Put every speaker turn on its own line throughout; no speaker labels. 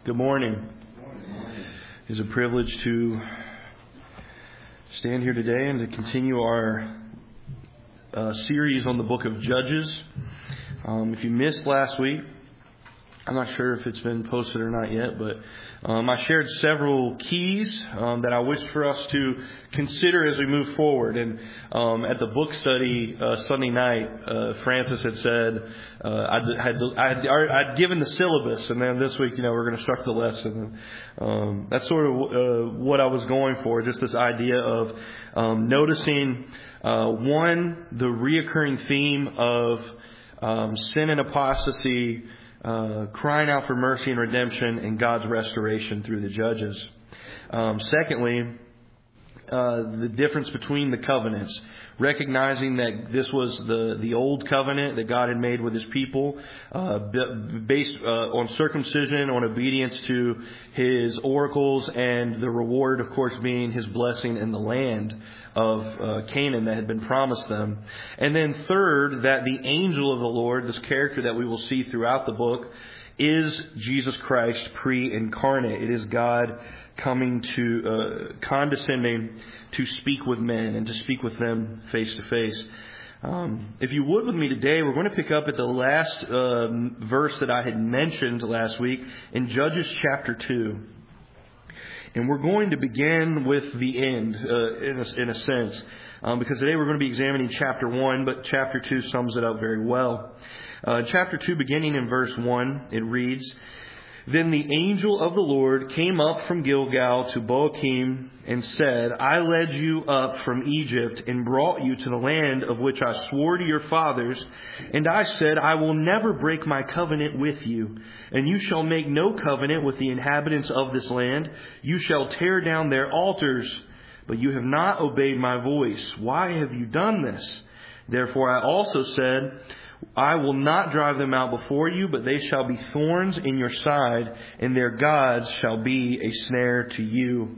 Good morning. It's a privilege to stand here today and to continue our series on the book of Judges. If you missed last week, I'm not sure if it's been posted or not yet, but I shared several keys that I wish for us to consider as we move forward. And at the book study Sunday night, Francis had said I'd given the syllabus, and then this week, we're going to start the lesson. And that's sort of what I was going for, just this idea of noticing one, the reoccurring theme of sin and apostasy, crying out for mercy and redemption, and God's restoration through the judges. Secondly, the difference between the covenants, recognizing that this was the old covenant that God had made with His people, based on circumcision, on obedience to His oracles, and the reward, of course, being His blessing in the land of Canaan that had been promised them. And then third, that the angel of the Lord, this character that we will see throughout the book, is Jesus Christ pre-incarnate. It is God coming to, condescending to speak with men and to speak with them face to face. If you would with me today, we're going to pick up at the last verse that I had mentioned last week in Judges chapter 2. And we're going to begin with the end, in a sense, because today we're going to be examining chapter 1, but chapter 2 sums it up very well. Chapter 2, beginning in verse 1, it reads, "Then the angel of the Lord came up from Gilgal to Bochim and said, I led you up from Egypt and brought you to the land of which I swore to your fathers. And I said, I will never break my covenant with you. And you shall make no covenant with the inhabitants of this land. You shall tear down their altars. But you have not obeyed my voice. Why have you done this? Therefore I also said, I will not drive them out before you, but they shall be thorns in your side, and their gods shall be a snare to you."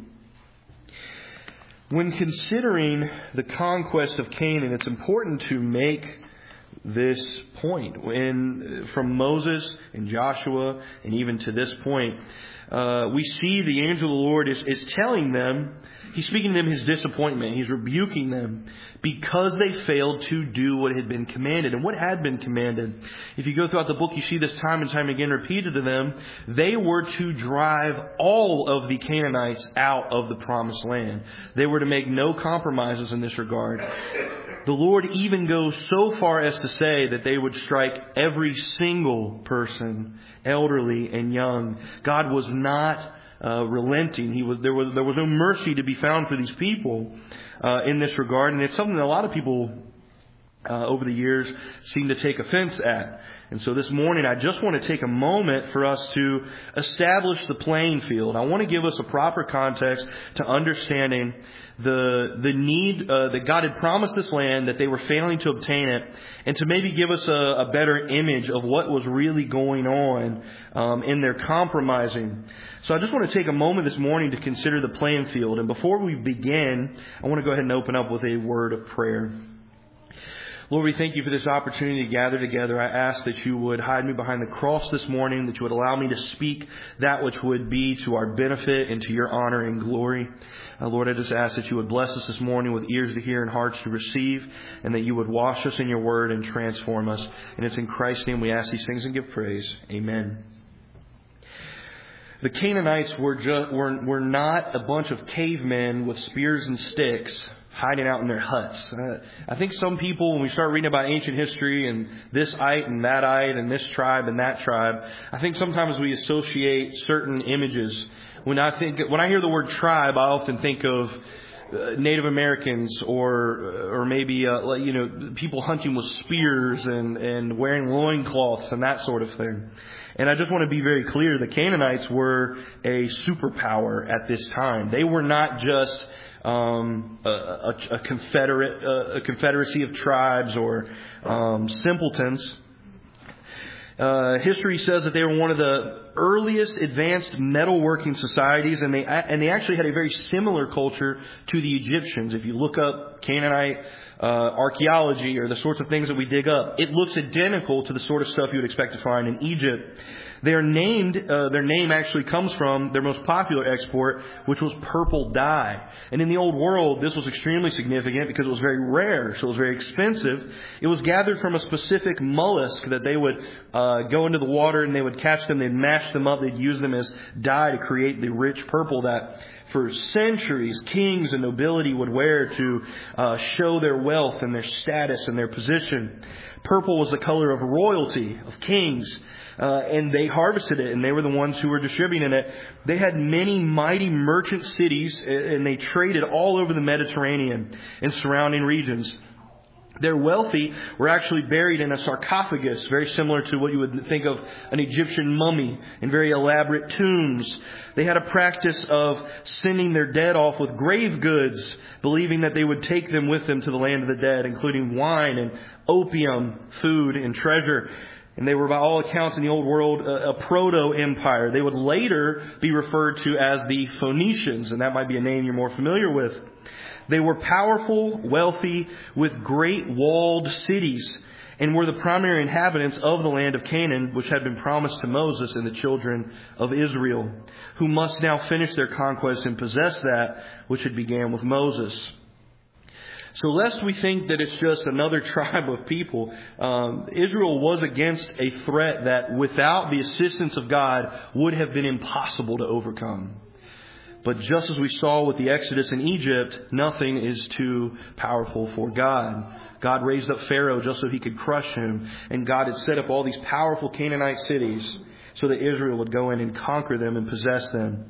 When considering the conquest of Canaan, it's important to make this point. From Moses and Joshua and even to this point, we see the angel of the Lord is telling them, he's speaking to them his disappointment. He's rebuking them because they failed to do what had been commanded. And what had been commanded? If you go throughout the book, you see this time and time again repeated to them. They were to drive all of the Canaanites out of the promised land. They were to make no compromises in this regard. The Lord even goes so far as to say that they would strike every single person, elderly and young. God was not relenting. There was no mercy to be found for these people in this regard. And it's something that a lot of people over the years seem to take offense at. And so this morning, I just want to take a moment for us to establish the playing field. I want to give us a proper context to understanding the need that God had promised this land, that they were failing to obtain it, and to maybe give us a better image of what was really going on in their compromising. So I just want to take a moment this morning to consider the playing field. And before we begin, I want to go ahead and open up with a word of prayer. Lord, we thank you for this opportunity to gather together. I ask that you would hide me behind the cross this morning, that you would allow me to speak that which would be to our benefit and to your honor and glory. Lord, I just ask that you would bless us this morning with ears to hear and hearts to receive, and that you would wash us in your word and transform us. And it's in Christ's name we ask these things and give praise. Amen. The Canaanites were not a bunch of cavemen with spears and sticks hiding out in their huts. I think some people, when we start reading about ancient history and this ite and that ite and this tribe and that tribe, I think sometimes we associate certain images. When I hear the word tribe, I often think of Native Americans or maybe people hunting with spears and wearing loincloths and that sort of thing. And I just want to be very clear: the Canaanites were a superpower at this time. They were not just a confederacy of tribes or simpletons. History says that they were one of the earliest advanced metalworking societies, and they actually had a very similar culture to the Egyptians. If you look up Canaanite archaeology or the sorts of things that we dig up, it looks identical to the sort of stuff you would expect to find in Egypt. Their name actually comes from their most popular export, which was purple dye. And in the old world, this was extremely significant because it was very rare, so it was very expensive. It was gathered from a specific mollusk that they would go into the water and they would catch them, they'd mash them up, they'd use them as dye to create the rich purple that for centuries kings and nobility would wear to show their wealth and their status and their position. Purple was the color of royalty, of kings. And they harvested it, and they were the ones who were distributing it. They had many mighty merchant cities, and they traded all over the Mediterranean and surrounding regions. Their wealthy were actually buried in a sarcophagus, very similar to what you would think of an Egyptian mummy, in very elaborate tombs. They had a practice of sending their dead off with grave goods, believing that they would take them with them to the land of the dead, including wine and opium, food and treasure. And they were, by all accounts in the old world, a proto-empire. They would later be referred to as the Phoenicians, and that might be a name you're more familiar with. They were powerful, wealthy, with great walled cities, and were the primary inhabitants of the land of Canaan, which had been promised to Moses and the children of Israel, who must now finish their conquest and possess that which had began with Moses. So lest we think that it's just another tribe of people, Israel was against a threat that without the assistance of God would have been impossible to overcome. But just as we saw with the Exodus in Egypt, nothing is too powerful for God. God raised up Pharaoh just so he could crush him. And God had set up all these powerful Canaanite cities so that Israel would go in and conquer them and possess them.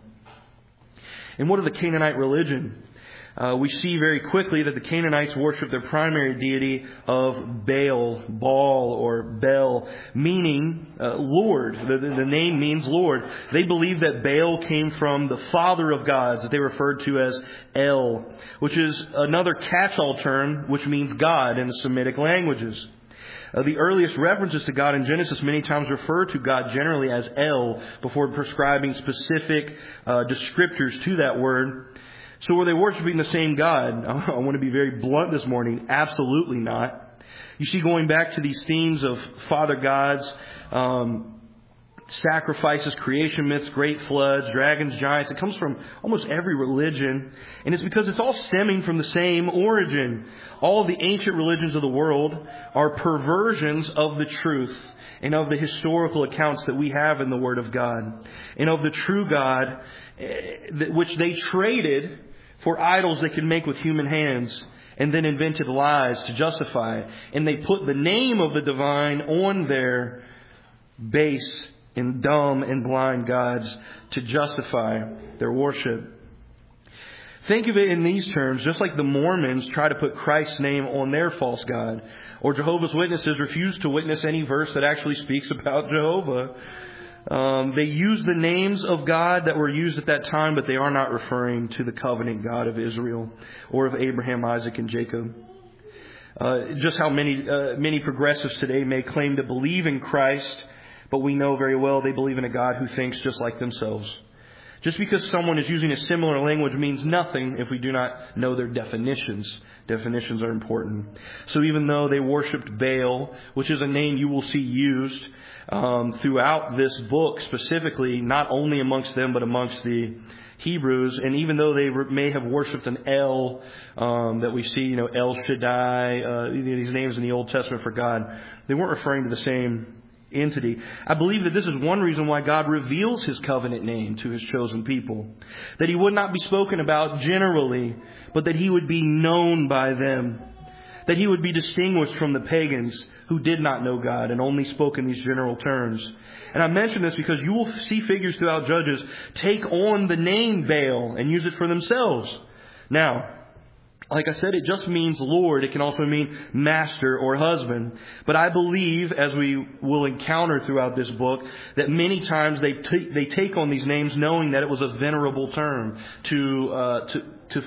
And what of the Canaanite religion? We see very quickly that the Canaanites worship their primary deity of Baal or Bel, meaning Lord. The name means Lord. They believe that Baal came from the father of gods that they referred to as El, which is another catch-all term which means God in the Semitic languages. The earliest references to God in Genesis many times refer to God generally as El before prescribing specific descriptors to that word. So were they worshiping the same God? I want to be very blunt this morning. Absolutely not. You see, going back to these themes of father gods, sacrifices, creation myths, great floods, dragons, giants. It comes from almost every religion. And it's because it's all stemming from the same origin. All of the ancient religions of the world are perversions of the truth and of the historical accounts that we have in the Word of God. And of the true God, which they traded for idols they could make with human hands, and then invented lies to justify it. And they put the name of the divine on their base and dumb and blind gods to justify their worship. Think of it in these terms, just like the Mormons try to put Christ's name on their false god, or Jehovah's Witnesses refuse to witness any verse that actually speaks about Jehovah. They use the names of God that were used at that time, but they are not referring to the covenant God of Israel or of Abraham, Isaac, and Jacob. Just how many progressives today may claim to believe in Christ, but we know very well they believe in a God who thinks just like themselves. Just because someone is using a similar language means nothing if we do not know their definitions. Definitions are important. So even though they worshipped Baal, which is a name you will see used throughout this book specifically, not only amongst them but amongst the Hebrews, and even though they may have worshipped an El that we see, El Shaddai, these names in the Old Testament for God, they weren't referring to the same entity. I believe that this is one reason why God reveals His covenant name to His chosen people. That He would not be spoken about generally, but that He would be known by them. That He would be distinguished from the pagans who did not know God and only spoke in these general terms. And I mention this because you will see figures throughout Judges take on the name Baal and use it for themselves. Now, like I said, it just means Lord. It can also mean master or husband. But I believe, as we will encounter throughout this book, that many times they take on these names knowing that it was a venerable term to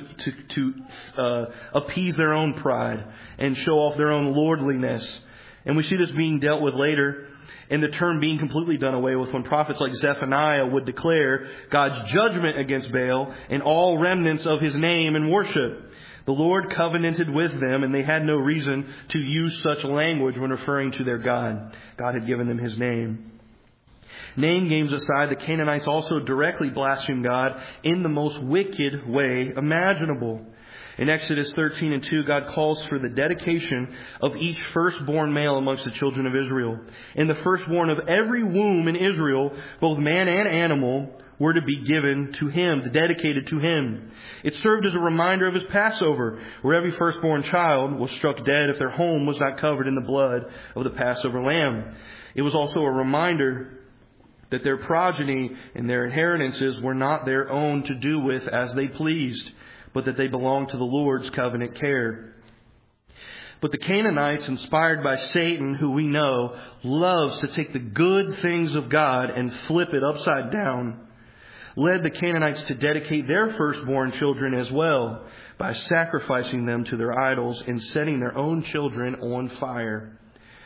appease their own pride and show off their own lordliness. And we see this being dealt with later and the term being completely done away with when prophets like Zephaniah would declare God's judgment against Baal and all remnants of his name and worship. The Lord covenanted with them, and they had no reason to use such language when referring to their God. God had given them his name. Name games aside, the Canaanites also directly blasphemed God in the most wicked way imaginable. In Exodus 13:2, God calls for the dedication of each firstborn male amongst the children of Israel. And the firstborn of every womb in Israel, both man and animal, were to be given to him, dedicated to him. It served as a reminder of his Passover, where every firstborn child was struck dead if their home was not covered in the blood of the Passover lamb. It was also a reminder that their progeny and their inheritances were not their own to do with as they pleased, but that they belonged to the Lord's covenant care. But the Canaanites, inspired by Satan, who we know loves to take the good things of God and flip it upside down, led the Canaanites to dedicate their firstborn children as well by sacrificing them to their idols and setting their own children on fire.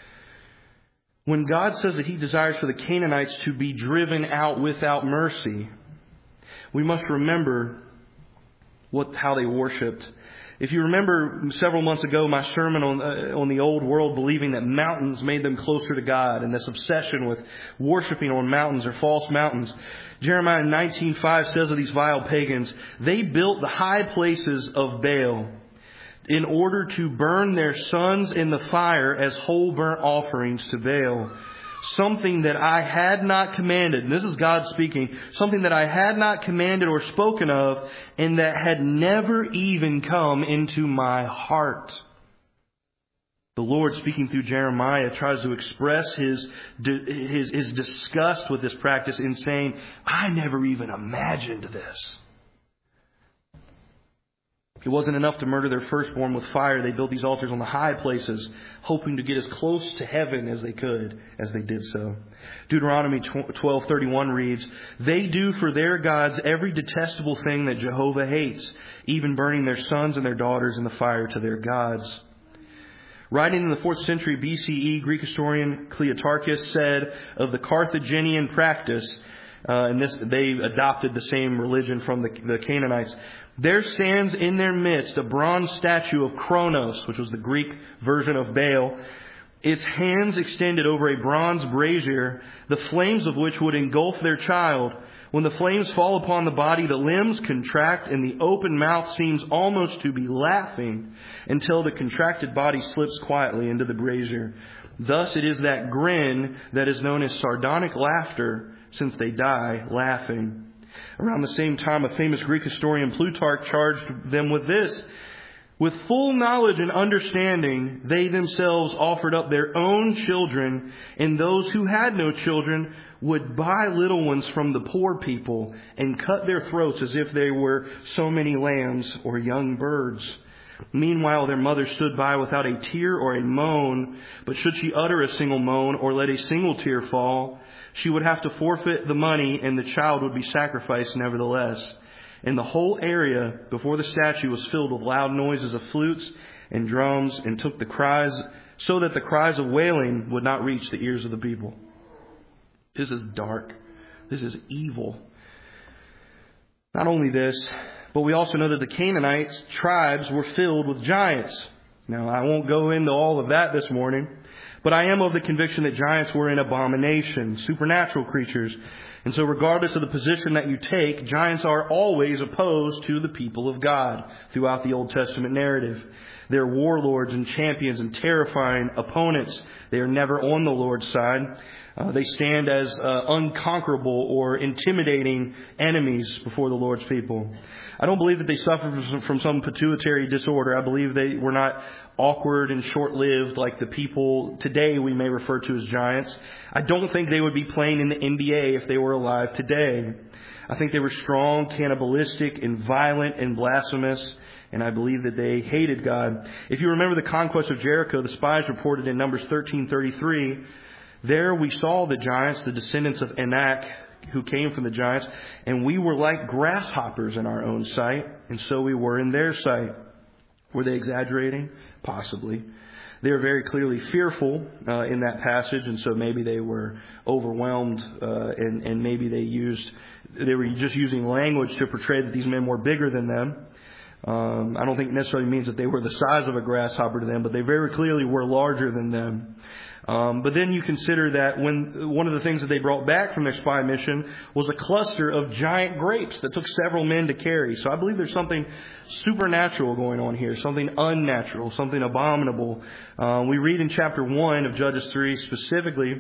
When God says that he desires for the Canaanites to be driven out without mercy, we must remember how they worshipped. If you remember several months ago, my sermon on the old world believing that mountains made them closer to God and this obsession with worshiping on mountains or false mountains. Jeremiah 19:5 says of these vile pagans, they built the high places of Baal in order to burn their sons in the fire as whole burnt offerings to Baal. Something that I had not commanded, and this is God speaking, something that I had not commanded or spoken of, and that had never even come into my heart. The Lord, speaking through Jeremiah, tries to express his disgust with this practice in saying, I never even imagined this. It wasn't enough to murder their firstborn with fire. They built these altars on the high places, hoping to get as close to heaven as they could as they did so. Deuteronomy 12:31 reads, they do for their gods every detestable thing that Jehovah hates, even burning their sons and their daughters in the fire to their gods. Writing in the 4th century BCE, Greek historian Cleotarchus said of the Carthaginian practice, and they adopted the same religion from the Canaanites, there stands in their midst a bronze statue of Kronos, which was the Greek version of Baal, its hands extended over a bronze brazier, the flames of which would engulf their child. When the flames fall upon the body, the limbs contract and the open mouth seems almost to be laughing until the contracted body slips quietly into the brazier. Thus it is that grin that is known as sardonic laughter, since they die laughing. Around the same time, a famous Greek historian, Plutarch, charged them with this. With full knowledge and understanding, they themselves offered up their own children, and those who had no children would buy little ones from the poor people and cut their throats as if they were so many lambs or young birds. Meanwhile, their mother stood by without a tear or a moan, but should she utter a single moan or let a single tear fall, she would have to forfeit the money and the child would be sacrificed nevertheless. And the whole area before the statue was filled with loud noises of flutes and drums, and took the cries, so that the cries of wailing would not reach the ears of the people. This is dark. This is evil. Not only this, but we also know that the Canaanites tribes were filled with giants. Now, I won't go into all of that this morning, but I am of the conviction that giants were an abomination, supernatural creatures. And so regardless of the position that you take, giants are always opposed to the people of God throughout the Old Testament narrative. They're warlords and champions and terrifying opponents. They are never on the Lord's side. They stand as unconquerable or intimidating enemies before the Lord's people. I don't believe that they suffered from some pituitary disorder. I believe they were not awkward and short-lived like the people today we may refer to as giants. I don't think they would be playing in the NBA if they were alive today. I think they were strong, cannibalistic, and violent and blasphemous. And I believe that they hated God. If you remember the conquest of Jericho, the spies reported in Numbers 13:33, there we saw the giants, the descendants of Anak, who came from the giants, and we were like grasshoppers in our own sight, and so we were in their sight. Were they exaggerating? Possibly. They're very clearly fearful in that passage, and so maybe they were overwhelmed, and maybe they were just using language to portray that these men were bigger than them. I don't think it necessarily means that they were the size of a grasshopper to them, but they very clearly were larger than them. But then you consider that when one of the things that they brought back from their spy mission was a cluster of giant grapes that took several men to carry. So I believe there's something supernatural going on here, something unnatural, something abominable. We read in chapter 1 of Judges 3 specifically,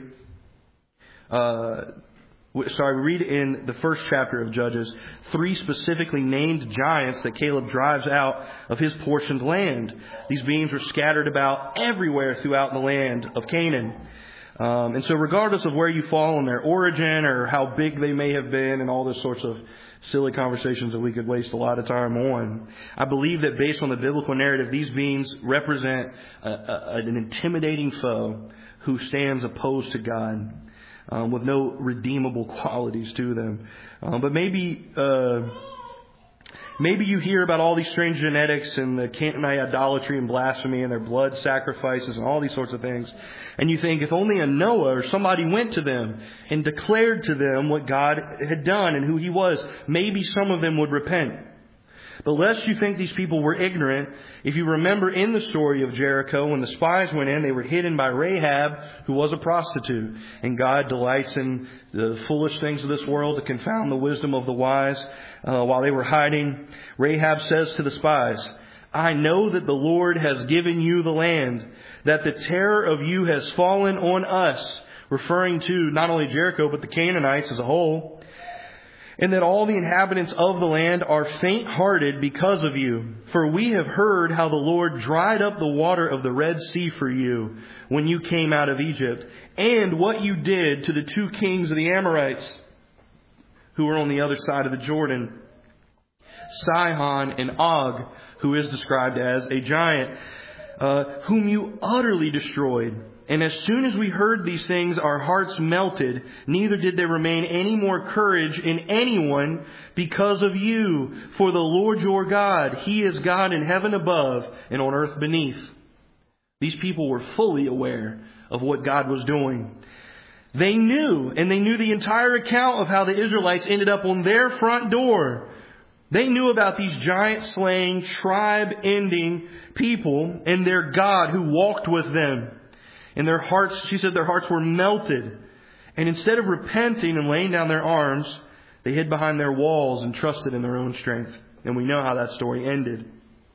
we read in the first chapter of Judges 3 specifically named giants that Caleb drives out of his portioned land. These beings were scattered about everywhere throughout the land of Canaan. And so regardless of where you fall in their origin or how big they may have been and all those sorts of silly conversations that we could waste a lot of time on, I believe that based on the biblical narrative, these beings represent an intimidating foe who stands opposed to God. With no redeemable qualities to them. But maybe you hear about all these strange genetics and the Canaanite idolatry and blasphemy and their blood sacrifices and all these sorts of things. And you think if only a Noah or somebody went to them and declared to them what God had done and who He was, maybe some of them would repent. But lest you think these people were ignorant, if you remember in the story of Jericho, when the spies went in, they were hidden by Rahab, who was a prostitute. And God delights in the foolish things of this world to confound the wisdom of the wise. While they were hiding, Rahab says to the spies, "I know that the Lord has given you the land, that the terror of you has fallen on us," referring to not only Jericho, but the Canaanites as a whole. "And that all the inhabitants of the land are faint-hearted because of you. For we have heard how the Lord dried up the water of the Red Sea for you when you came out of Egypt, and what you did to the 2 kings of the Amorites who were on the other side of the Jordan, Sihon and Og, who is described as a giant, whom you utterly destroyed. And as soon as we heard these things, our hearts melted. Neither did there remain any more courage in anyone because of you. For the Lord your God, He is God in heaven above and on earth beneath." These people were fully aware of what God was doing. They knew, and they knew the entire account of how the Israelites ended up on their front door. They knew about these giant-slaying, tribe-ending people and their God who walked with them. And their hearts, she said, their hearts were melted. And instead of repenting and laying down their arms, they hid behind their walls and trusted in their own strength. And we know how that story ended.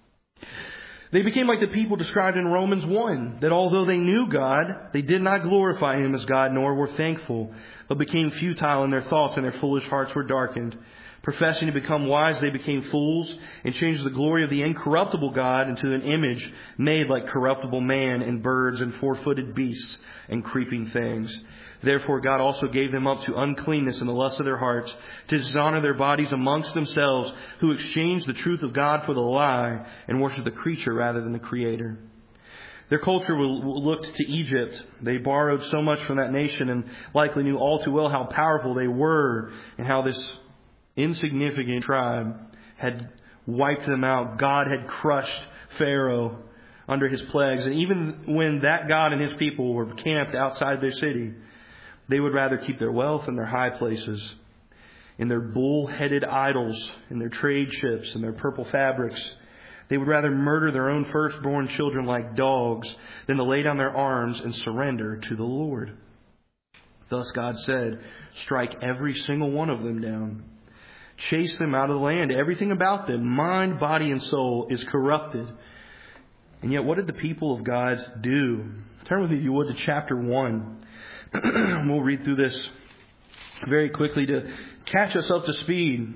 They became like the people described in Romans 1, that although they knew God, they did not glorify Him as God, nor were thankful, but became futile in their thoughts, and their foolish hearts were darkened. Professing to become wise, they became fools and changed the glory of the incorruptible God into an image made like corruptible man and birds and 4-footed beasts and creeping things. Therefore God also gave them up to uncleanness in the lust of their hearts, to dishonor their bodies amongst themselves, who exchanged the truth of God for the lie and worshiped the creature rather than the Creator. Their culture looked to Egypt. They borrowed so much from that nation and likely knew all too well how powerful they were and how this insignificant tribe had wiped them out. God had crushed Pharaoh under his plagues. And even when that God and His people were camped outside their city, they would rather keep their wealth in their high places, in their bull-headed idols, in their trade ships, in their purple fabrics. They would rather murder their own firstborn children like dogs than to lay down their arms and surrender to the Lord. Thus God said, "Strike every single one of them down. Chase them out of the land. Everything about them, mind, body, and soul, is corrupted." And yet, what did the people of God do? Turn with me, if you would, to chapter 1. We'll read through this very quickly to catch us up to speed.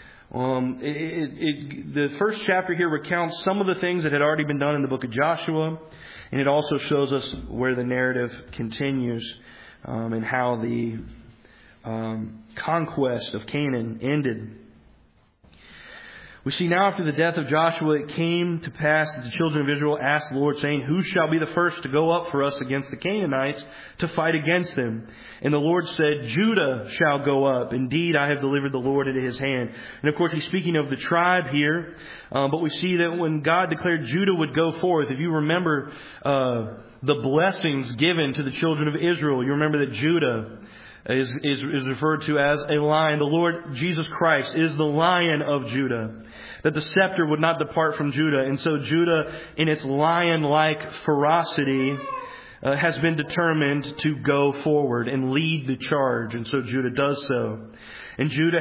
The first chapter here recounts some of the things that had already been done in the book of Joshua, and it also shows us where the narrative continues and how the conquest of Canaan ended. We see now after the death of Joshua, it came to pass that the children of Israel asked the Lord, saying, "Who shall be the first to go up for us against the Canaanites to fight against them?" And the Lord said, "Judah shall go up. Indeed, I have delivered the Lord into his hand." And of course, he's speaking of the tribe here. But we see that when God declared Judah would go forth, if you remember the blessings given to the children of Israel, you remember that Judah is referred to as a lion. The Lord Jesus Christ is the Lion of Judah. That the scepter would not depart from Judah. And so Judah, in its lion-like ferocity, has been determined to go forward and lead the charge. And so Judah does so. And Judah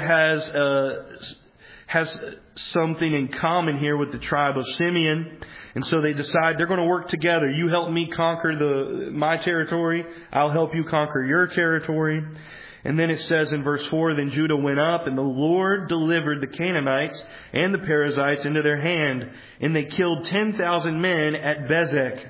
has something in common here with the tribe of Simeon. And so they decide they're going to work together. You help me conquer my territory. I'll help you conquer your territory. And then it says in verse 4, "Then Judah went up, and the Lord delivered the Canaanites and the Perizzites into their hand, and they killed 10,000 men at Bezek."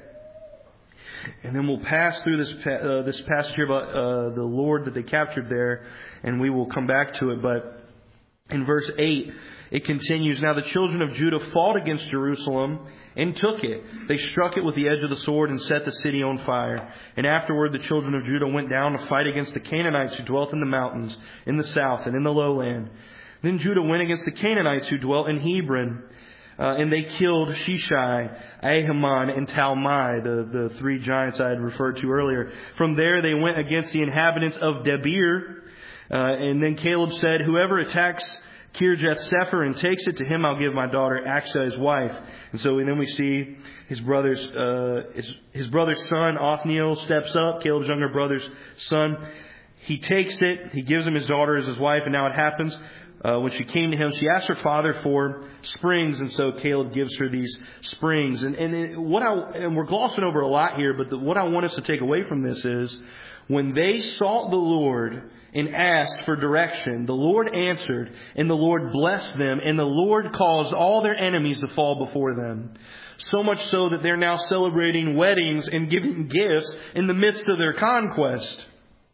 And then we'll pass through this passage here about the Lord that they captured there, and we will come back to it. But in verse 8, it continues, "Now the children of Judah fought against Jerusalem and took it. They struck it with the edge of the sword and set the city on fire. And afterward the children of Judah went down to fight against the Canaanites who dwelt in the mountains, in the south and in the lowland. Then Judah went against the Canaanites who dwelt in Hebron, and they killed Sheshai, Ahiman, and Talmai, the three giants I had referred to earlier. From there they went against the inhabitants of Debir. And then Caleb said, 'Whoever attacks Kirjath Sepher and takes it, to him I'll give my daughter Achsah his wife.' And then we see his brother's son Othniel steps up, Caleb's younger brother's son. He takes it, he gives him his daughter as his wife, and now it happens when she came to him, she asked her father for springs, and so Caleb gives her these springs. And we're glossing over a lot here, but what I want us to take away from this is when they sought the Lord and asked for direction, the Lord answered, and the Lord blessed them, and the Lord caused all their enemies to fall before them. So much so that they're now celebrating weddings and giving gifts in the midst of their conquest.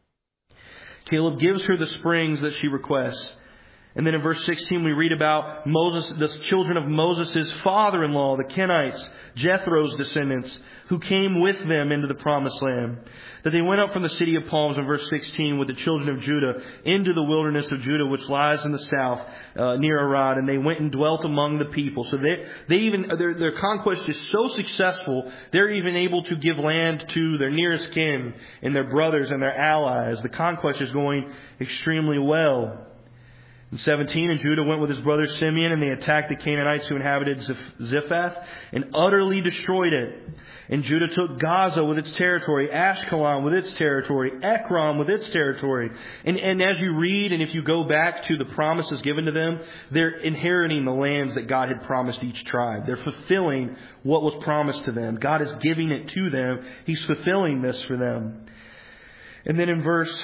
Caleb gives her the springs that she requests. And then in verse 16 we read about Moses, the children of Moses' father-in-law, the Kenites, Jethro's descendants, who came with them into the promised land. That they went up from the city of palms in verse 16 with the children of Judah into the wilderness of Judah, which lies in the south near Arad, and they went and dwelt among the people. So their conquest is so successful, they're even able to give land to their nearest kin and their brothers and their allies. The conquest is going extremely well. In 17, and Judah went with his brother Simeon, and they attacked the Canaanites who inhabited Ziphath and utterly destroyed it. And Judah took Gaza with its territory, Ashkelon with its territory, Ekron with its territory. And as you read, and if you go back to the promises given to them, they're inheriting the lands that God had promised each tribe. They're fulfilling what was promised to them. God is giving it to them. He's fulfilling this for them. And then in verse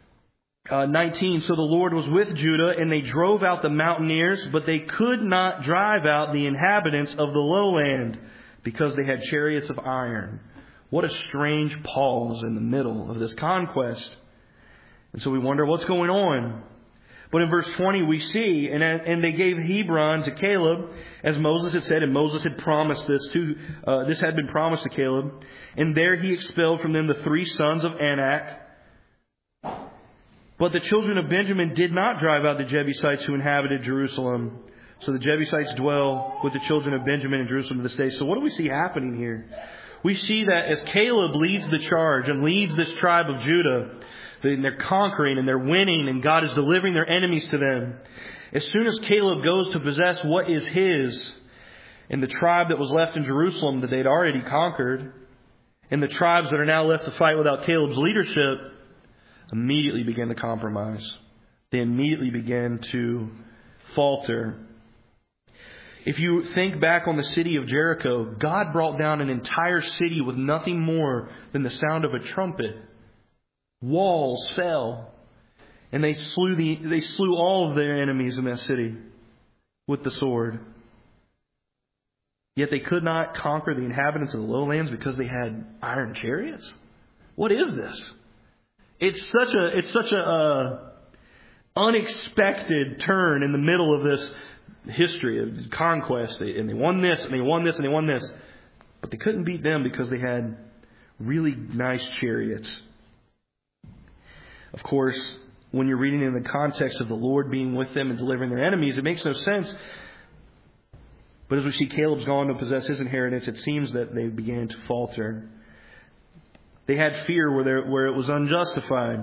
19, so the Lord was with Judah, and they drove out the mountaineers, but they could not drive out the inhabitants of the lowland, because they had chariots of iron. What a strange pause in the middle of this conquest. And so we wonder what's going on. But in verse 20 we see, and they gave Hebron to Caleb, as Moses had said, and Moses had promised this had been promised to Caleb. And there he expelled from them the 3 sons of Anak. But the children of Benjamin did not drive out the Jebusites who inhabited Jerusalem. So the Jebusites dwell with the children of Benjamin in Jerusalem to this day. So what do we see happening here? We see that as Caleb leads the charge and leads this tribe of Judah, they're conquering and they're winning, and God is delivering their enemies to them. As soon as Caleb goes to possess what is his, and the tribe that was left in Jerusalem that they'd already conquered, and the tribes that are now left to fight without Caleb's leadership, immediately began to compromise. They immediately began to falter. If you think back on the city of Jericho, God brought down an entire city with nothing more than the sound of a trumpet. Walls fell, and they slew all of their enemies in that city with the sword. Yet they could not conquer the inhabitants of the lowlands because they had iron chariots. What is this? It's such a unexpected turn in the middle of history of conquest, and they won this, and they won this, and they won this. But they couldn't beat them because they had really nice chariots. Of course, when you're reading in the context of the Lord being with them and delivering their enemies, it makes no sense. But as we see Caleb's gone to possess his inheritance, it seems that they began to falter. They had fear where it was unjustified.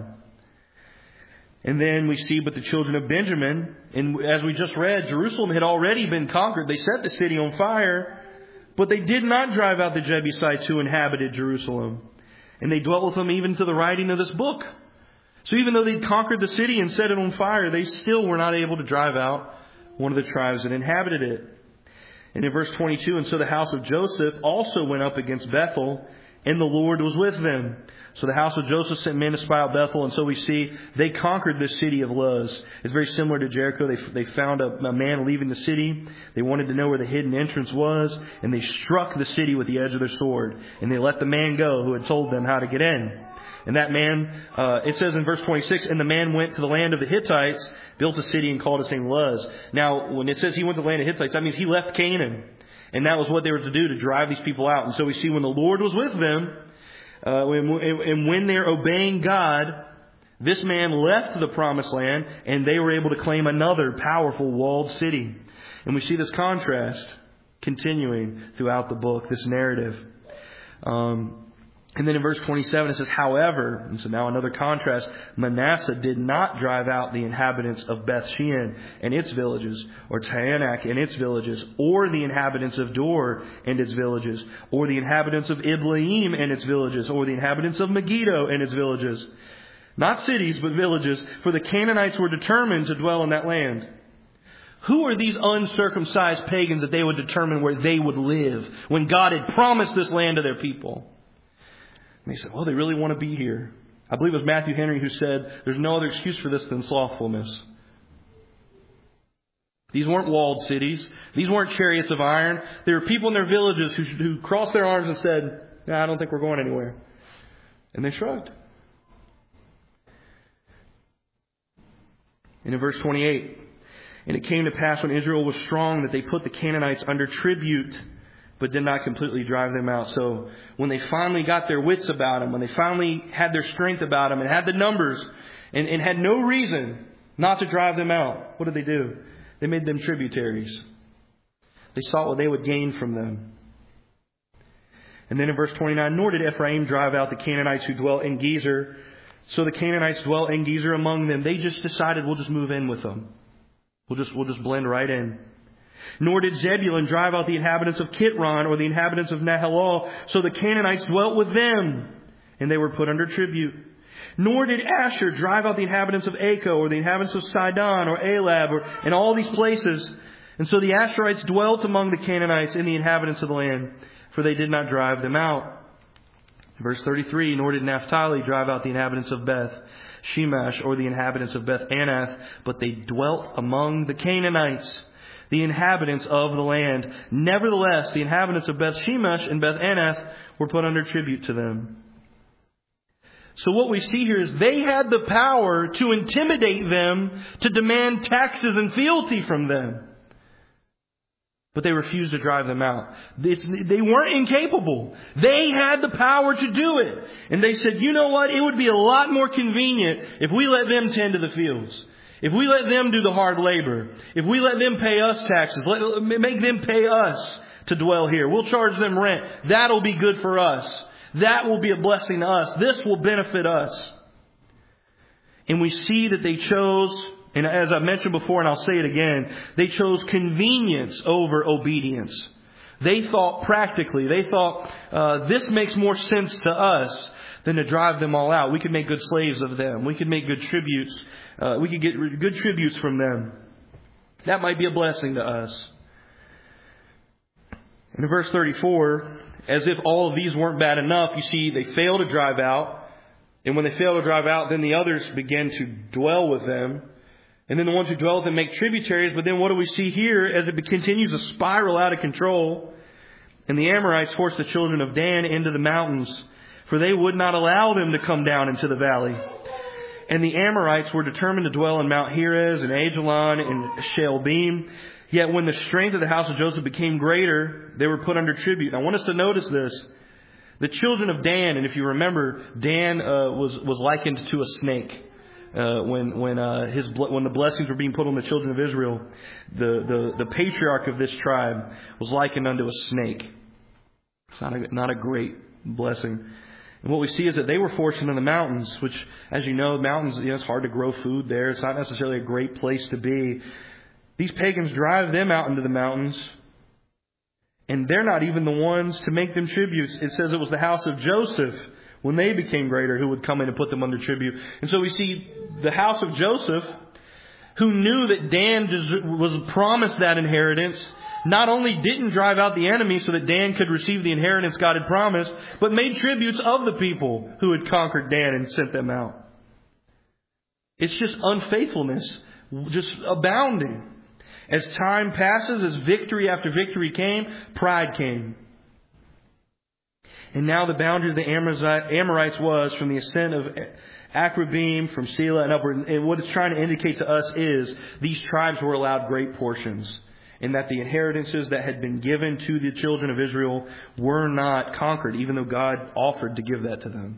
And then we see, but the children of Benjamin, and as we just read, Jerusalem had already been conquered. They set the city on fire, but they did not drive out the Jebusites who inhabited Jerusalem. And they dwelt with them even to the writing of this book. So even though they'd conquered the city and set it on fire, they still were not able to drive out one of the tribes that inhabited it. And in verse 22, and so the house of Joseph also went up against Bethel, and the Lord was with them. So the house of Joseph sent men to spy out Bethel, and so we see they conquered the city of Luz. It's very similar to Jericho. They found a man leaving the city. They wanted to know where the hidden entrance was, and they struck the city with the edge of their sword. And they let the man go who had told them how to get in. And that man, it says in verse 26, and the man went to the land of the Hittites, built a city and called its name Luz. Now, when it says he went to the land of Hittites, that means he left Canaan. And that was what they were to do, to drive these people out. And so we see when the Lord was with them, and when they're obeying God, this man left the promised land, and they were able to claim another powerful walled city. And we see this contrast continuing throughout the book, this narrative. And then in verse 27 it says, however, and so now another contrast, Manasseh did not drive out the inhabitants of Beth Shean and its villages, or Taanach and its villages, or the inhabitants of Dor and its villages, or the inhabitants of Iblaim and its villages, or the inhabitants of Megiddo and its villages. Not cities, but villages, for the Canaanites were determined to dwell in that land. Who are these uncircumcised pagans that they would determine where they would live when God had promised this land to their people? And they said, well, they really want to be here. I believe it was Matthew Henry who said, there's no other excuse for this than slothfulness. These weren't walled cities. These weren't chariots of iron. There were people in their villages who crossed their arms and said, nah, I don't think we're going anywhere. And they shrugged. And in verse 28, and it came to pass when Israel was strong that they put the Canaanites under tribute, but did not completely drive them out. So when they finally got their wits about them, when they finally had their strength about them and had the numbers and had no reason not to drive them out, what did they do? They made them tributaries. They sought what they would gain from them. And then in verse 29, nor did Ephraim drive out the Canaanites who dwelt in Gezer. So the Canaanites dwelt in Gezer among them. They just decided we'll just move in with them. We'll just blend right in. Nor did Zebulun drive out the inhabitants of Kitron or the inhabitants of Nahalal. So the Canaanites dwelt with them, and they were put under tribute. Nor did Asher drive out the inhabitants of Acco or the inhabitants of Sidon or Elab and all these places. And so the Asherites dwelt among the Canaanites and the inhabitants of the land, for they did not drive them out. Verse 33, nor did Naphtali drive out the inhabitants of Beth Shemesh or the inhabitants of Beth Anath, but they dwelt among the Canaanites, the inhabitants of the land. Nevertheless, the inhabitants of Beth Shemesh and Beth Anath were put under tribute to them. So what we see here is they had the power to intimidate them, to demand taxes and fealty from them. But they refused to drive them out. They weren't incapable. They had the power to do it. And they said, you know what? It would be a lot more convenient if we let them tend to the fields. If we let them do the hard labor. If we let them pay us taxes. Make them pay us to dwell here. We'll charge them rent. That'll be good for us. That will be a blessing to us. This will benefit us. And we see that they chose, and as I mentioned before, and I'll say it again, they chose convenience over obedience. They thought practically. They thought, this makes more sense to us than to drive them all out. We could make good slaves of them. We could make good tributes. We could get good tributes from them. That might be a blessing to us. And in verse 34, as if all of these weren't bad enough, you see they fail to drive out. And when they fail to drive out, then the others begin to dwell with them. And then the ones who dwell with them make tributaries. But then what do we see here as it continues to spiral out of control? And the Amorites forced the children of Dan into the mountains, for they would not allow them to come down into the valley. And the Amorites were determined to dwell in Mount Heres and Ajalon and Shaalbim. Yet when the strength of the house of Joseph became greater, they were put under tribute. And I want us to notice this. The children of Dan, and if you remember, Dan was likened to a snake. When the blessings were being put on the children of Israel, the patriarch of this tribe was likened unto a snake. It's not a great blessing. And what we see is that they were forced into the mountains, which, as you know, mountains, it's hard to grow food there. It's not necessarily a great place to be. These pagans drive them out into the mountains, and they're not even the ones to make them tributes. It says it was the house of Joseph, when they became greater, who would come in and put them under tribute. And so we see the house of Joseph, who knew that Dan was promised that inheritance, not only didn't drive out the enemy so that Dan could receive the inheritance God had promised, but made tributes of the people who had conquered Dan and sent them out. It's just unfaithfulness, just abounding. As time passes, as victory after victory came, pride came. And now the boundary of the Amorites was from the ascent of Akrabim, from Selah and upward. And what it's trying to indicate to us is these tribes were allowed great portions, and that the inheritances that had been given to the children of Israel were not conquered, even though God offered to give that to them.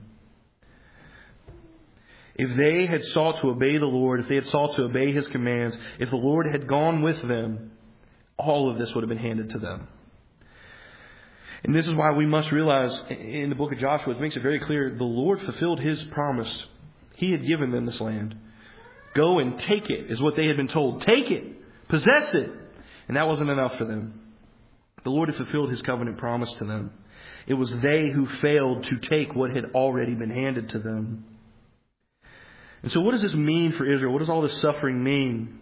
If they had sought to obey the Lord, if they had sought to obey His commands, if the Lord had gone with them, all of this would have been handed to them. And this is why we must realize in the book of Joshua, it makes it very clear, the Lord fulfilled His promise. He had given them this land. Go and take it, is what they had been told. Take it. Possess it. And that wasn't enough for them. The Lord had fulfilled His covenant promise to them. It was they who failed to take what had already been handed to them. And so what does this mean for Israel? What does all this suffering mean?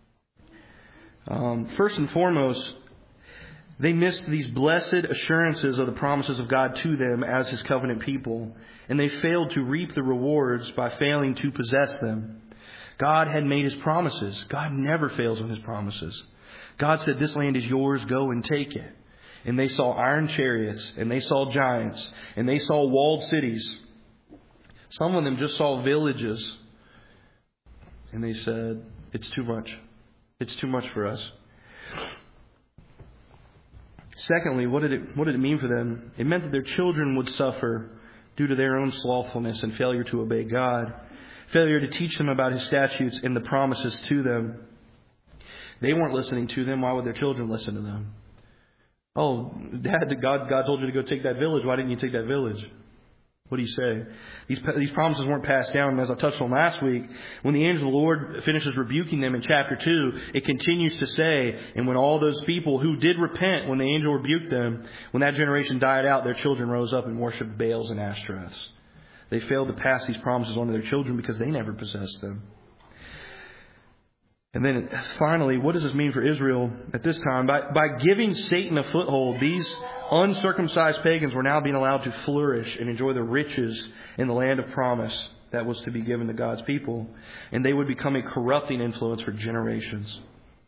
First and foremost, they missed these blessed assurances of the promises of God to them as His covenant people. And they failed to reap the rewards by failing to possess them. God had made His promises. God never fails on His promises. God said, this land is yours, go and take it. And they saw iron chariots, and they saw giants, and they saw walled cities. Some of them just saw villages. And they said, it's too much. It's too much for us. Secondly, what did it mean for them? It meant that their children would suffer due to their own slothfulness and failure to obey God. Failure to teach them about His statutes and the promises to them. They weren't listening to them. Why would their children listen to them? Oh, Dad, God told you to go take that village. Why didn't you take that village? What do you say? These promises weren't passed down. And as I touched on last week, when the angel of the Lord finishes rebuking them in chapter 2, it continues to say, and when all those people who did repent, when the angel rebuked them, when that generation died out, their children rose up and worshipped Baals and Ashtoreths. They failed to pass these promises on to their children because they never possessed them. And then finally, what does this mean for Israel at this time? By giving Satan a foothold, these uncircumcised pagans were now being allowed to flourish and enjoy the riches in the land of promise that was to be given to God's people. And they would become a corrupting influence for generations.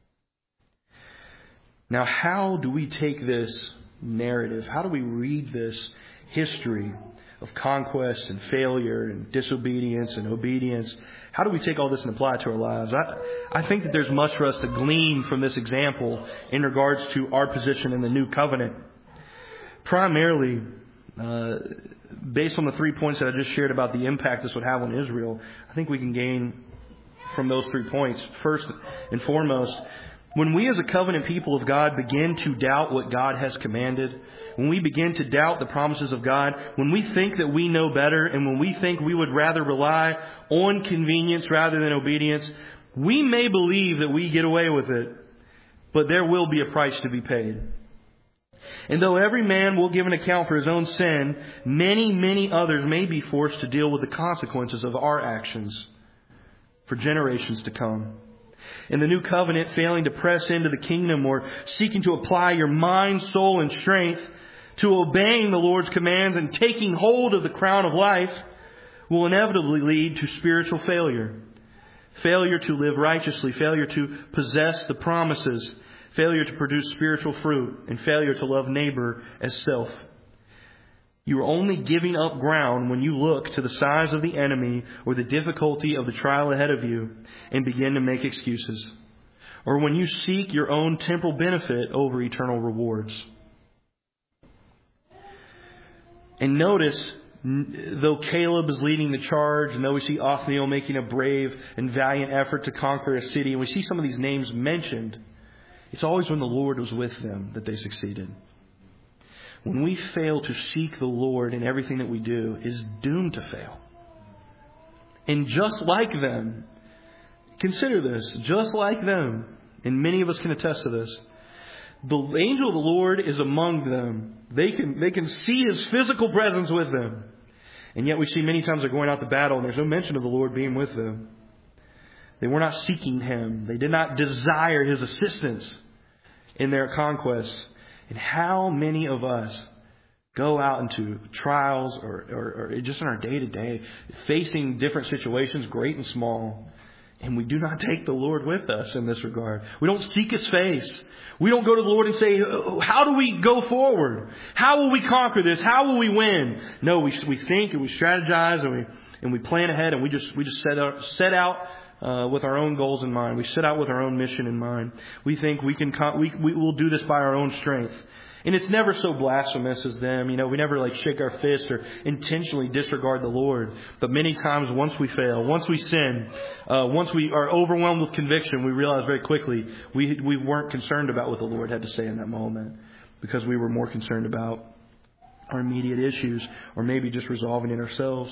Now, how do we take this narrative? How do we read this history of conquest and failure and disobedience and obedience? How do we take all this and apply it to our lives? I think that there's much for us to glean from this example in regards to our position in the new covenant. Primarily, based on the 3 points that I just shared about the impact this would have on Israel, I think we can gain from those 3 points. First and foremost, when we as a covenant people of God begin to doubt what God has commanded, when we begin to doubt the promises of God, when we think that we know better, and when we think we would rather rely on convenience rather than obedience, we may believe that we get away with it, but there will be a price to be paid. And though every man will give an account for his own sin, many, many others may be forced to deal with the consequences of our actions for generations to come. In the new covenant, failing to press into the kingdom or seeking to apply your mind, soul, and strength to obeying the Lord's commands and taking hold of the crown of life will inevitably lead to spiritual failure. Failure to live righteously, failure to possess the promises, failure to produce spiritual fruit, and failure to love neighbor as self. You are only giving up ground when you look to the size of the enemy or the difficulty of the trial ahead of you and begin to make excuses, or when you seek your own temporal benefit over eternal rewards. And notice, though Caleb is leading the charge, and though we see Othniel making a brave and valiant effort to conquer a city, and we see some of these names mentioned, it's always when the Lord was with them that they succeeded. When we fail to seek the Lord in everything that we do, is doomed to fail. And just like them, consider this, just like them, and many of us can attest to this, the angel of the Lord is among them. They can see His physical presence with them. And yet we see many times they're going out to battle and there's no mention of the Lord being with them. They were not seeking Him. They did not desire His assistance in their conquests. And how many of us go out into trials or just in our day-to-day, facing different situations, great and small, and we do not take the Lord with us in this regard. We don't seek His face. We don't go to the Lord and say, how do we go forward? How will we conquer this? How will we win? No, we think and we strategize and we plan ahead and we just set out with our own goals in mind. We set out with our own mission in mind. We think we will do this by our own strength. And it's never so blasphemous as them. We never shake our fist or intentionally disregard the Lord. But many times once we fail, once we sin, once we are overwhelmed with conviction, we realize very quickly we weren't concerned about what the Lord had to say in that moment, because we were more concerned about our immediate issues or maybe just resolving it ourselves.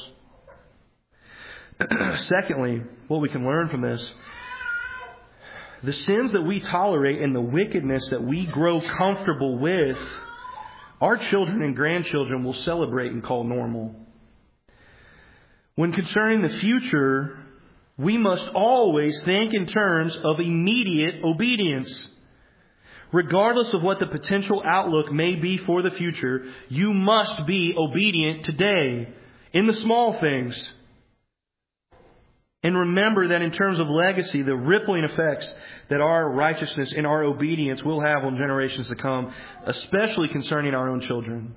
Secondly, what we can learn from this, the sins that we tolerate and the wickedness that we grow comfortable with, our children and grandchildren will celebrate and call normal. When concerning the future, we must always think in terms of immediate obedience. Regardless of what the potential outlook may be for the future, you must be obedient today in the small things. And remember that in terms of legacy, the rippling effects that our righteousness and our obedience will have on generations to come, especially concerning our own children.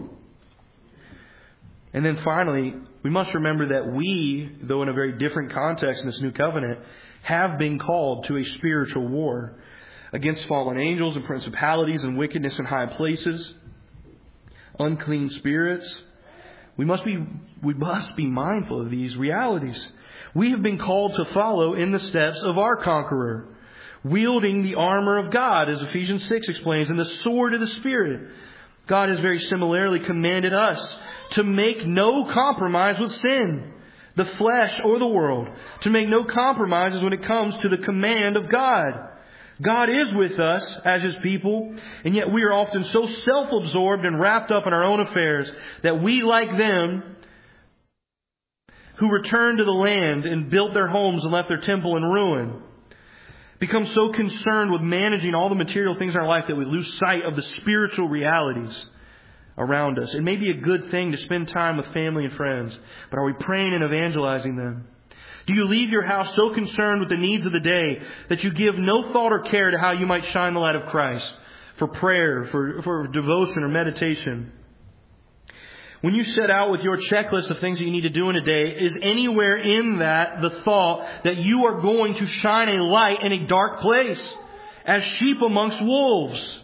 And then finally, we must remember that we, though in a very different context in this new covenant, have been called to a spiritual war against fallen angels and principalities and wickedness in high places, unclean spirits. We must be mindful of these realities. We have been called to follow in the steps of our conqueror, wielding the armor of God, as Ephesians 6 explains, and the sword of the Spirit. God has very similarly commanded us to make no compromise with sin, the flesh, or the world, to make no compromises when it comes to the command of God. God is with us as His people, and yet we are often so self-absorbed and wrapped up in our own affairs that we, like them, who returned to the land and built their homes and left their temple in ruin, become so concerned with managing all the material things in our life that we lose sight of the spiritual realities around us. It may be a good thing to spend time with family and friends, but are we praying and evangelizing them? Do you leave your house so concerned with the needs of the day that you give no thought or care to how you might shine the light of Christ for prayer, for devotion or meditation? When you set out with your checklist of things that you need to do in a day, is anywhere in that the thought that you are going to shine a light in a dark place as sheep amongst wolves?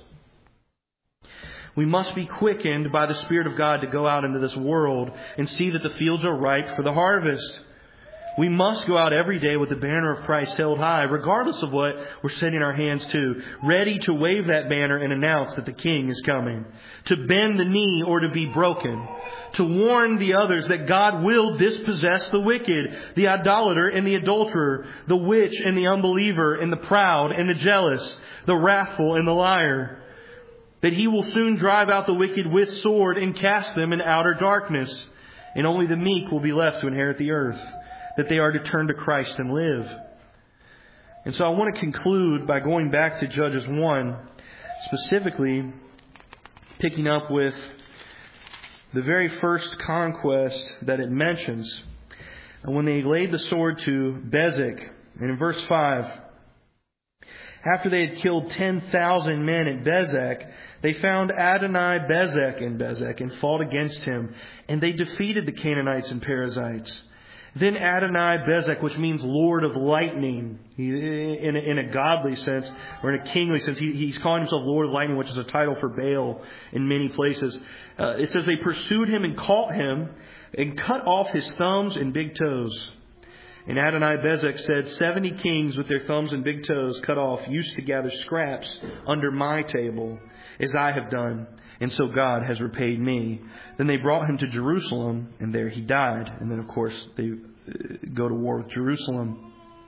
We must be quickened by the Spirit of God to go out into this world and see that the fields are ripe for the harvest. We must go out every day with the banner of Christ held high, regardless of what we're setting our hands to, ready to wave that banner and announce that the King is coming, to bend the knee or to be broken, to warn the others that God will dispossess the wicked, the idolater and the adulterer, the witch and the unbeliever and the proud and the jealous, the wrathful and the liar, that He will soon drive out the wicked with sword and cast them in outer darkness, and only the meek will be left to inherit the earth, that they are to turn to Christ and live. And so I want to conclude by going back to Judges 1, specifically picking up with the very first conquest that it mentions. And when they laid the sword to Bezek, and in verse 5, After they had killed 10,000 men at Bezek, they found Adoni-Bezek in Bezek and fought against him, and they defeated the Canaanites and Perizzites. Then Adoni-Bezek, which means Lord of Lightning, in a godly sense, or in a kingly sense, he's calling himself Lord of Lightning, which is a title for Baal in many places. It says they pursued him and caught him and cut off his thumbs and big toes. And Adoni-Bezek said, 70 kings with their thumbs and big toes cut off used to gather scraps under my table, as I have done, and so God has repaid me. Then they brought him to Jerusalem, and there he died. And then, of course, they go to war with Jerusalem.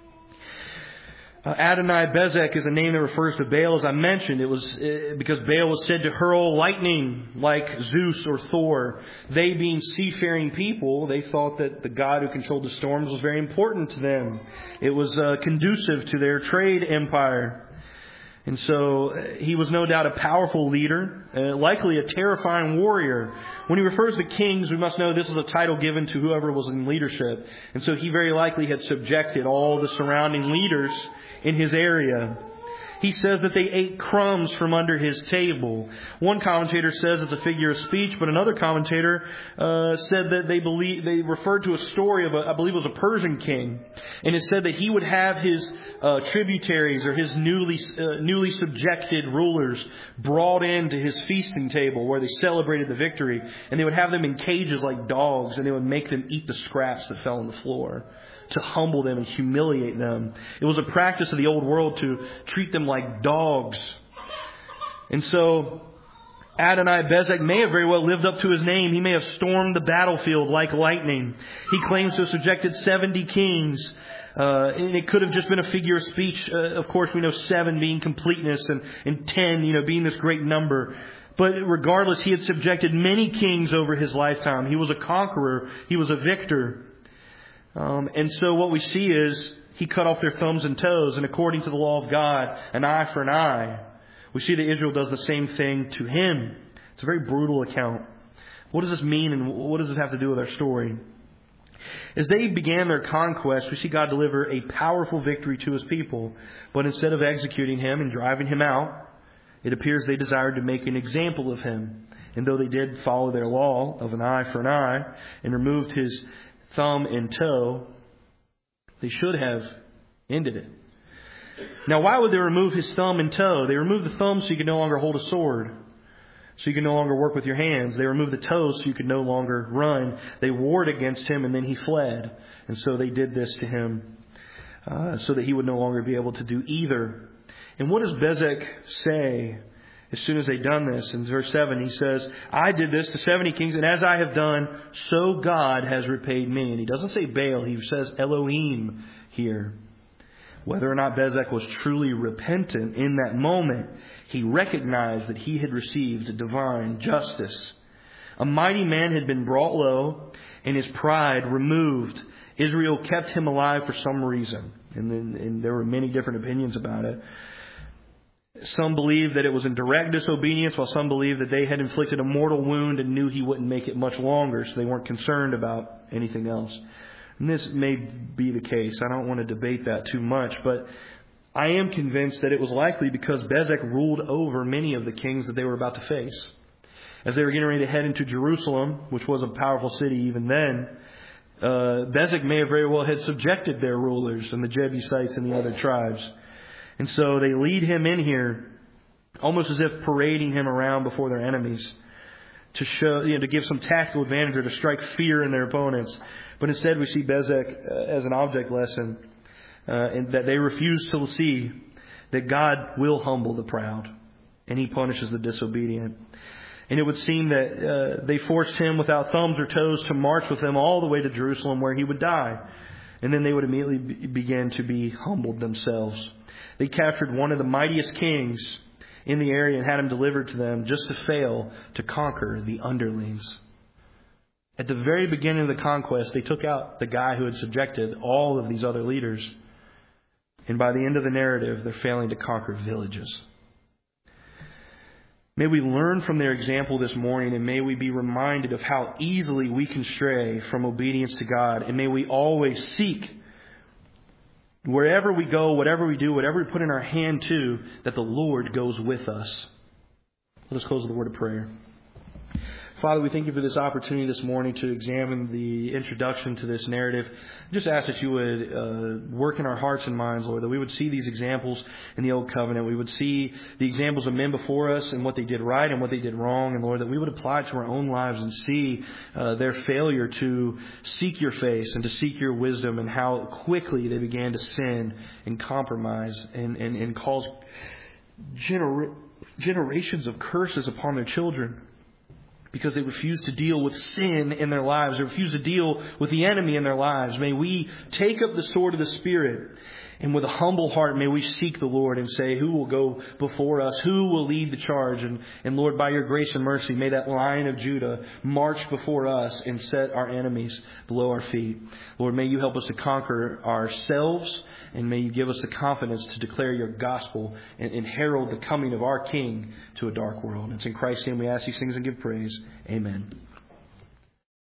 Adoni-Bezek is a name that refers to Baal. As I mentioned, it was because Baal was said to hurl lightning like Zeus or Thor. They, being seafaring people, they thought that the God who controlled the storms was very important to them. It was conducive to their trade empire. And so he was no doubt a powerful leader, likely a terrifying warrior. When he refers to kings, we must know this is a title given to whoever was in leadership. And so he very likely had subjected all the surrounding leaders in his area. He says that they ate crumbs from under his table. One commentator says it's a figure of speech, but another commentator said that they referred to a story of I believe it was a Persian king, and it said that he would have his tributaries or his newly subjected rulers brought into his feasting table where they celebrated the victory, and they would have them in cages like dogs, and they would make them eat the scraps that fell on the floor to humble them and humiliate them. It was a practice of the old world to treat them like dogs. And so Adoni-Bezek may have very well lived up to his name. He may have stormed the battlefield like lightning. He claims to have subjected 70 kings. And it could have just been a figure of speech. Of course, we know 7 being completeness and 10, being this great number. But regardless, he had subjected many kings over his lifetime. He was a conqueror. He was a victor. And so what we see is he cut off their thumbs and toes. And according to the law of God, an eye for an eye. We see that Israel does the same thing to him. It's a very brutal account. What does this mean, and what does this have to do with our story? As they began their conquest, we see God deliver a powerful victory to his people. But instead of executing him and driving him out, it appears they desired to make an example of him. And though they did follow their law of an eye for an eye and removed his thumb and toe, they should have ended it. Now, why would they remove his thumb and toe? They removed the thumb so you could no longer hold a sword, so you could no longer work with your hands. They removed the toes so you could no longer run. They warred against him, and then he fled. And so they did this to him so that he would no longer be able to do either. And what does Bezek say as soon as they've done this? In verse 7, he says, I did this to 70 kings, and as I have done, so God has repaid me. And he doesn't say Baal, he says Elohim here. Whether or not Bezek was truly repentant in that moment, he recognized that he had received divine justice. A mighty man had been brought low, and his pride removed. Israel kept him alive for some reason. And there were many different opinions about it. Some believed that it was in direct disobedience, while some believed that they had inflicted a mortal wound and knew he wouldn't make it much longer, so they weren't concerned about anything else. And this may be the case. I don't want to debate that too much, but I am convinced that it was likely because Bezek ruled over many of the kings that they were about to face. As they were getting ready to head into Jerusalem, which was a powerful city even then, Bezek may have very well had subjected their rulers and the Jebusites and the other tribes. And so they lead him in here, almost as if parading him around before their enemies, to show, to give some tactical advantage or to strike fear in their opponents. But instead, we see Bezek as an object lesson, and that they refuse to see that God will humble the proud, and He punishes the disobedient. And it would seem that they forced him without thumbs or toes to march with them all the way to Jerusalem, where he would die, and then they would immediately begin to be humbled themselves. They captured one of the mightiest kings in the area and had him delivered to them, just to fail to conquer the underlings. At the very beginning of the conquest, they took out the guy who had subjected all of these other leaders. And by the end of the narrative, they're failing to conquer villages. May we learn from their example this morning, and may we be reminded of how easily we can stray from obedience to God. And may we always seek wherever we go, whatever we do, whatever we put in our hand to, that the Lord goes with us. Let us close with a word of prayer. Father, we thank you for this opportunity this morning to examine the introduction to this narrative. Just ask that you would work in our hearts and minds, Lord, that we would see these examples in the Old Covenant. We would see the examples of men before us and what they did right and what they did wrong. And Lord, that we would apply it to our own lives and see their failure to seek your face and to seek your wisdom, and how quickly they began to sin and compromise and cause generations of curses upon their children, because they refuse to deal with sin in their lives. They refuse to deal with the enemy in their lives. May we take up the sword of the Spirit, and with a humble heart, may we seek the Lord and say, who will go before us? Who will lead the charge? And Lord, by your grace and mercy, may that Lion of Judah march before us and set our enemies below our feet. Lord, may you help us to conquer ourselves, and may you give us the confidence to declare your gospel and herald the coming of our King to a dark world. It's in Christ's name we ask these things and give praise. Amen.